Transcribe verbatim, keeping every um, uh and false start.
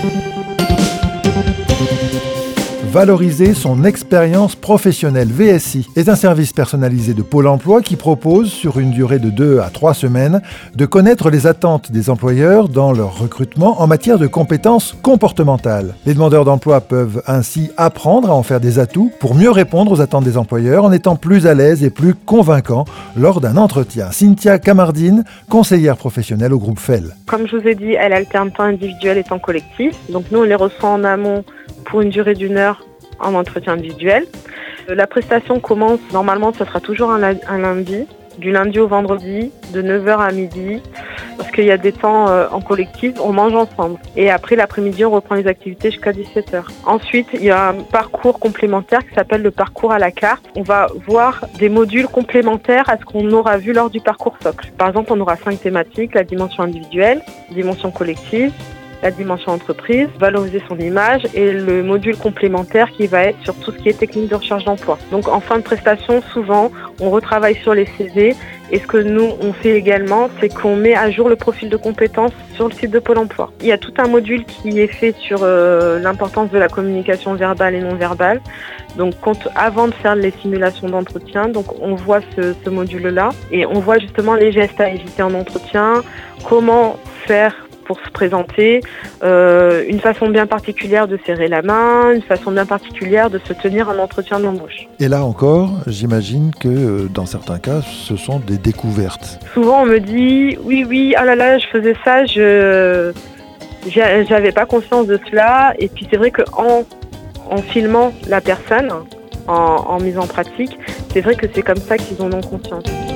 Valoriser son expérience professionnelle. V S I est un service personnalisé de Pôle emploi qui propose, sur une durée de deux à trois semaines, de connaître les attentes des employeurs dans leur recrutement en matière de compétences comportementales. Les demandeurs d'emploi peuvent ainsi apprendre à en faire des atouts pour mieux répondre aux attentes des employeurs en étant plus à l'aise et plus convaincants lors d'un entretien. Cynthia Camardine, conseillère professionnelle au groupe F E L. Comme je vous ai dit, elle alterne temps individuel et temps collectif. Donc nous, on les reçoit en amont pour une durée d'une heure en entretien individuel. La prestation commence, normalement, ce sera toujours un lundi, du lundi au vendredi, de neuf heures à midi, parce qu'il y a des temps euh, en collectif, on mange ensemble. Et après l'après-midi, on reprend les activités jusqu'à dix-sept heures. Ensuite, il y a un parcours complémentaire qui s'appelle le parcours à la carte. On va voir des modules complémentaires à ce qu'on aura vu lors du parcours socle. Par exemple, on aura cinq thématiques: la dimension individuelle, dimension collective, la dimension entreprise, valoriser son image, et le module complémentaire qui va être sur tout ce qui est technique de recherche d'emploi. Donc en fin de prestation, souvent, on retravaille sur les C V, et ce que nous, on fait également, c'est qu'on met à jour le profil de compétences sur le site de Pôle emploi. Il y a tout un module qui est fait sur euh, l'importance de la communication verbale et non verbale. Donc quand, avant de faire les simulations d'entretien, donc on voit ce, ce module-là, et on voit justement les gestes à éviter en entretien, comment faire pour se présenter, euh, une façon bien particulière de serrer la main, une façon bien particulière de se tenir en entretien d'embauche. Et là encore, j'imagine que euh, dans certains cas, ce sont des découvertes. Souvent on me dit « oui, oui, ah là là, je faisais ça, je j'avais pas conscience de cela ». Et puis c'est vrai qu'en en filmant la personne, en, en mise en pratique, c'est vrai que c'est comme ça qu'ils en ont conscience.